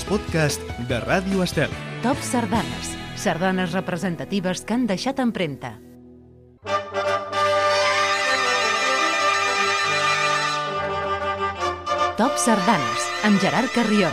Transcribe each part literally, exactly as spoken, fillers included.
podcast de Ràdio Estel. Top Sardanes. Sardanes representatives que han deixat empremta. Top Sardanes, amb Gerard Carrion.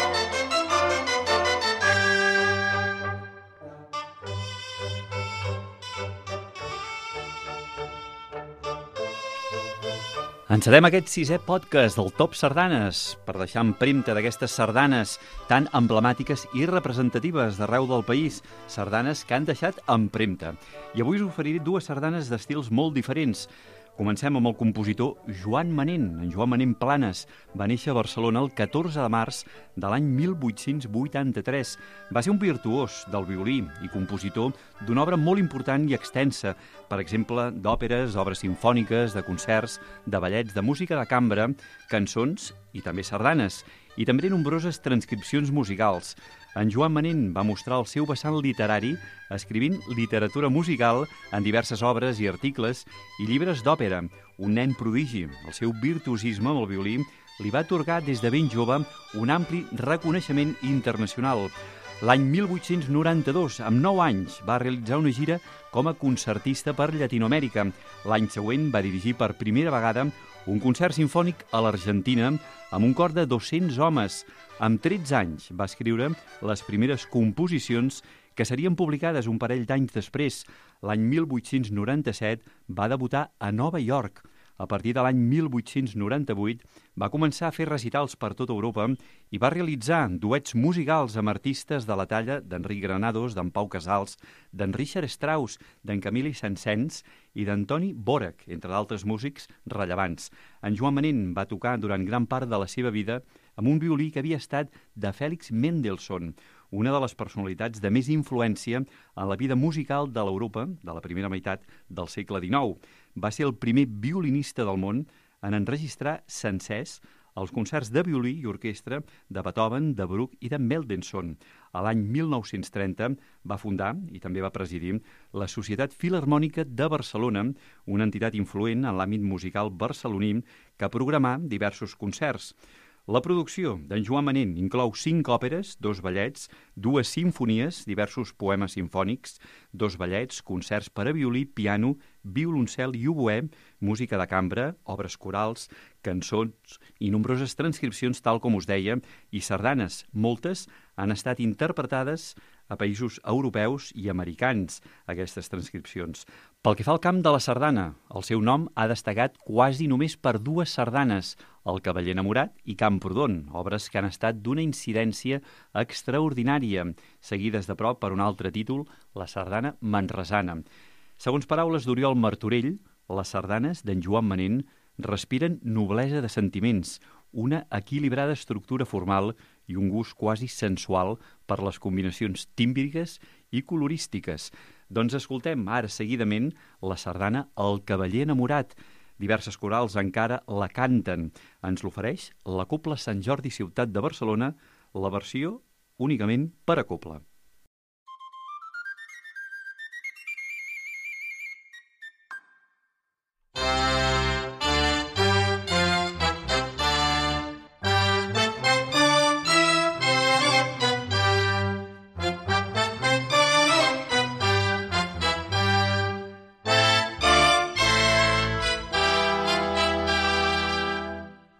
Encetem aquest sisè podcast del Top Sardanes per deixar empremta d'aquestes sardanes tan emblemàtiques i representatives d'arreu del país, sardanes que han deixat empremta. I avui us oferiré dues sardanes d'estils molt diferents. Comencem amb el compositor Joan Manent. En Joan Manent Planes va néixer a Barcelona el catorze de març de l'any mil vuit-cents vuitanta-tres. Va ser un virtuós del violí i compositor d'una obra molt important i extensa, per exemple, d'òperes, obres simfòniques, de concerts, de ballets, de música de cambra, cançons i també sardanes, i també nombroses transcripcions musicals. En Joan Manent va mostrar el seu vessant literari escrivint literatura musical en diverses obres i articles i llibres d'òpera. Un nen prodigi. El seu virtuosisme amb el violí li va atorgar des de ben jove un ampli reconeixement internacional. L'any mil vuit-cents noranta-dos, amb nou anys, va realitzar una gira com a concertista per Llatinoamèrica. L'any següent va dirigir per primera vegada un concert simfònic a l'Argentina amb un cor de dos-cents homes. Amb tretze anys va escriure les primeres composicions que serien publicades un parell d'anys després. L'any mil vuit-cents noranta-set va debutar a Nova York. A partir de l'any mil vuit-cents noranta-vuit va començar a fer recitals per tota Europa i va realitzar duets musicals amb artistes de la talla d'Enric Granados, d'en Pau Casals, d'en Richard Strauss, d'en Camille Saint-Saëns i d'Antoni Dvořák, entre d'altres músics rellevants. En Joan Manent va tocar durant gran part de la seva vida amb un violí que havia estat de Félix Mendelssohn, una de les personalitats de més influència en la vida musical de l'Europa de la primera meitat del segle dinou. Va ser el primer violinista del món en enregistrar sencers els concerts de violí i orquestra de Beethoven, de Bruch i de Mendelssohn. A l'any mil nou-cents trenta va fundar i també va presidir la Societat Filharmònica de Barcelona, una entitat influent en l'àmbit musical barceloní que programà diversos concerts. La producció d'en Joan Manent inclou cinc òperes, dos ballets, dues simfonies, diversos poemes simfònics, dos ballets, concerts per a violí, piano, violoncel i oboè, música de cambra, obres corals, cançons i nombroses transcripcions, tal com us deia, i sardanes. Moltes han estat interpretades a països europeus i americans, aquestes transcripcions. Pel que fa al camp de la sardana, el seu nom ha destacat quasi només per dues sardanes, El cavaller enamorat i Camprodon, obres que han estat d'una incidència extraordinària, seguides de prop per un altre títol, la sardana manresana. Segons paraules d'Oriol Martorell, les sardanes d'en Joan Manent respiren noblesa de sentiments, una equilibrada estructura formal i un gust quasi sensual per les combinacions tímbriques i colorístiques. Doncs escoltem ara seguidament la sardana El cavaller enamorat. Diverses corals encara la canten. Ens l'ofereix la Cobla Sant Jordi Ciutat de Barcelona, la versió únicament per a cobla.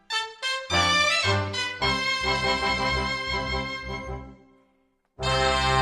Bye.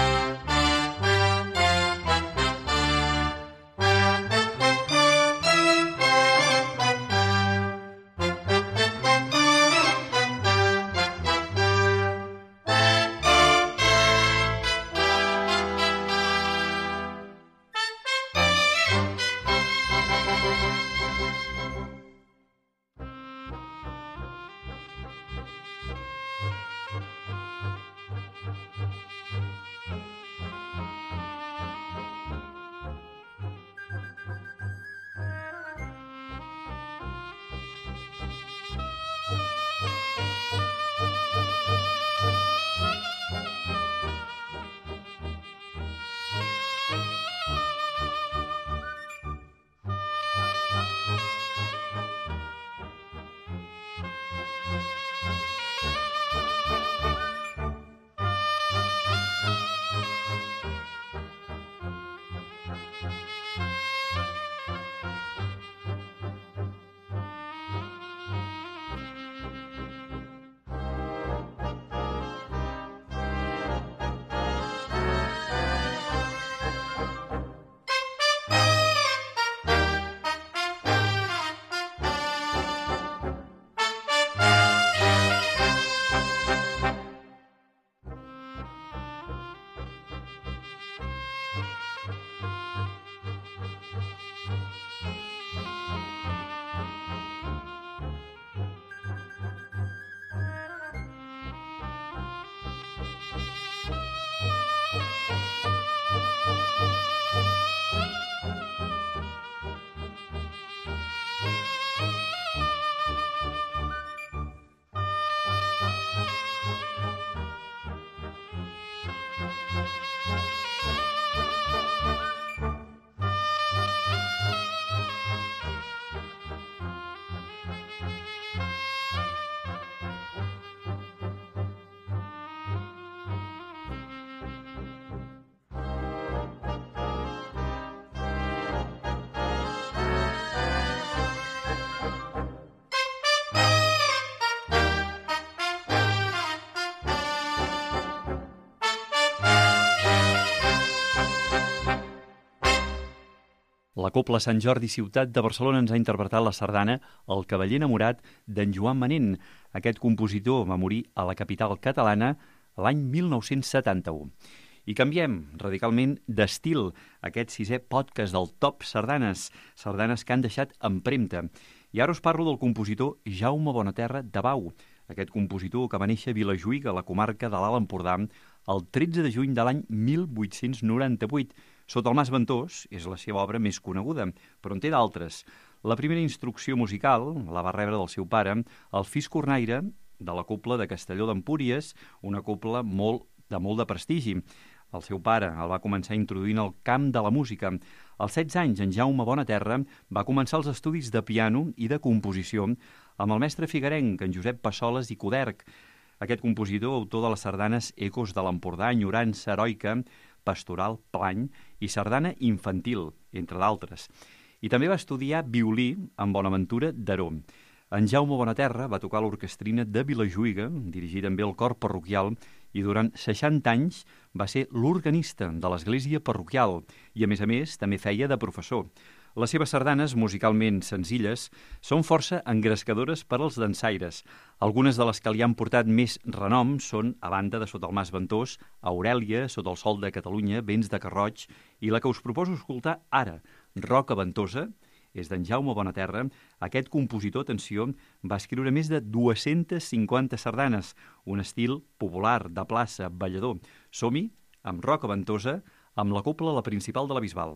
La Cobla Sant Jordi Ciutat de Barcelona ens ha interpretat la sardana El cavaller enamorat d'en Joan Manent. Aquest compositor va morir a la capital catalana l'any mil nou-cents setanta-u. I canviem radicalment d'estil aquest sisè podcast del Top Sardanes, sardanes que han deixat empremta. I ara us parlo del compositor Jaume Bonaterra de Bau, aquest compositor que va néixer a Vilajuïga, a la comarca de l'Alt Empordà, el tretze de juny de l'any mil vuit-cents noranta-vuit. Sota el Mas Ventós és la seva obra més coneguda, però en té d'altres. La primera instrucció musical la va rebre del seu pare, el Fis Cornaire, de la Cobla de Castelló d'Empúries, una cobla molt, de molt de prestigi. El seu pare el va començar introduint al camp de la música. Als setze anys, en Jaume Bonaterra va començar els estudis de piano i de composició amb el mestre figuerenc, en Josep Passoles i Coderch. Aquest compositor, autor de les sardanes Ecos de l'Empordà, Enyorança heroica, Pastoral, Plany i Sardana infantil, entre d'altres. I també va estudiar violí amb Bonaventura d'Aró. En Jaume Bonaterra va tocar l'orquestrina de Vilajuïga, dirigir també el cor parroquial, i durant seixanta anys va ser l'organista de l'església parroquial i, a més a més, també feia de professor. Les seves sardanes, musicalment senzilles, són força engrescadores per als dansaires. Algunes de les que li han portat més renom són, a banda de Sota el Mas Ventós, Aurèlia, Sota el Sol de Catalunya, Vents de Carroig, i la que us proposo escoltar ara, Roca Ventosa, és d'en Jaume Bonaterra. Aquest compositor, atenció, va escriure més de dues-centes cinquanta sardanes, un estil popular, de plaça, ballador. Som-hi amb Roca Ventosa, amb la cobla La Principal de la Bisbal.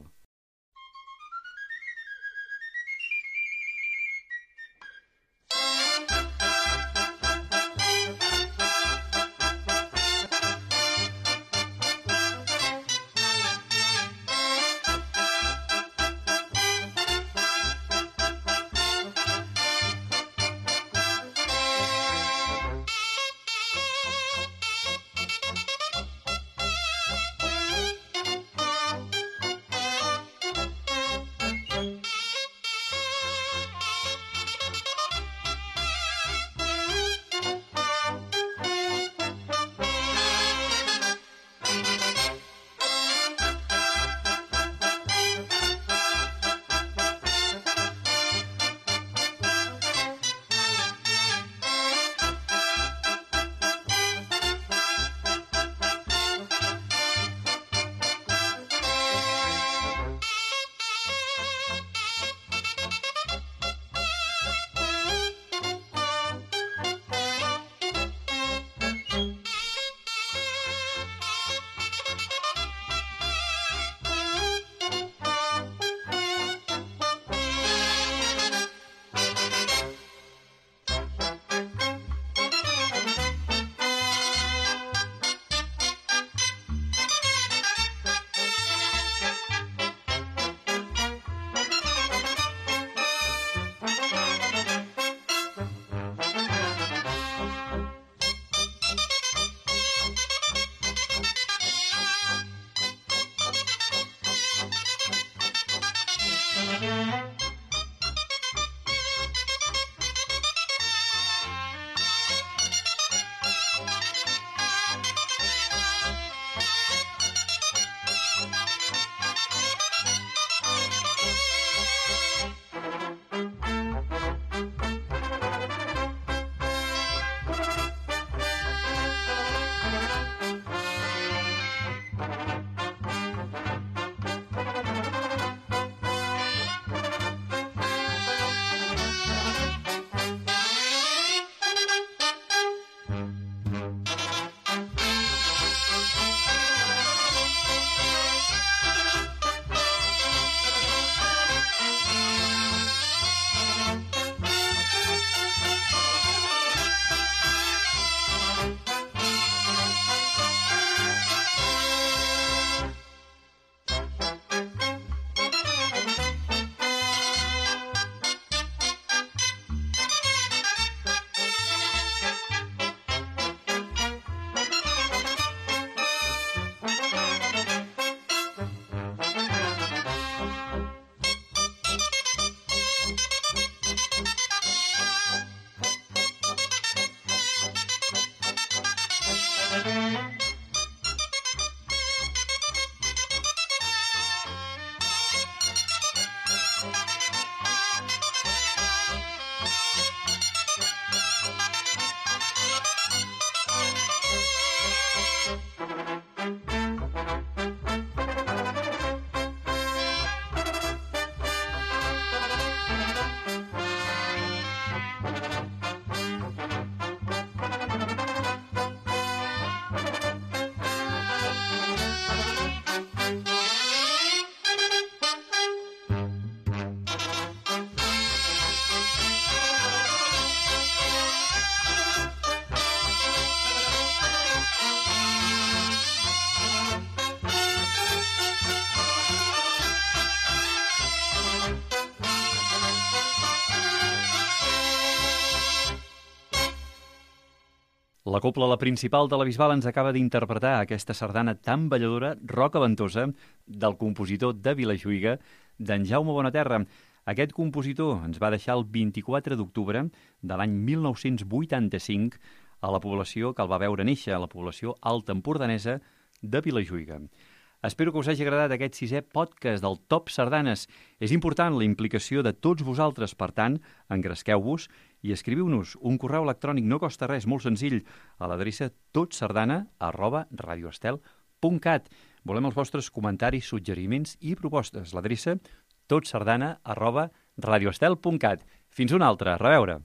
La cobla La Principal de la Bisbal ens acaba d'interpretar aquesta sardana tan balladora, roca ventosa, del compositor de Vilajuïga, d'en Jaume Bonaterra. Aquest compositor ens va deixar el vint-i-quatre d'octubre de l'any mil nou-cents vuitanta-cinc a la població que el va veure néixer, a la població alta empordanesa de Vilajuïga. Espero que us hagi agradat aquest sisè podcast del Top Sardanes. És important la implicació de tots vosaltres, per tant, engresqueu-vos i escriviu-nos un correu electrònic, no costa res, molt senzill, a l'adreça totsardana arroba radioestel punt cat. Volem els vostres comentaris, suggeriments i propostes. L'adreça totsardana arroba radioestel punt cat. Fins una altra, a reveure.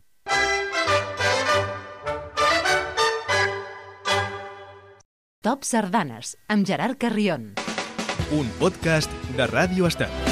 Top Sardanes, amb Gerard Carrion. Un podcast de Ràdio Estel.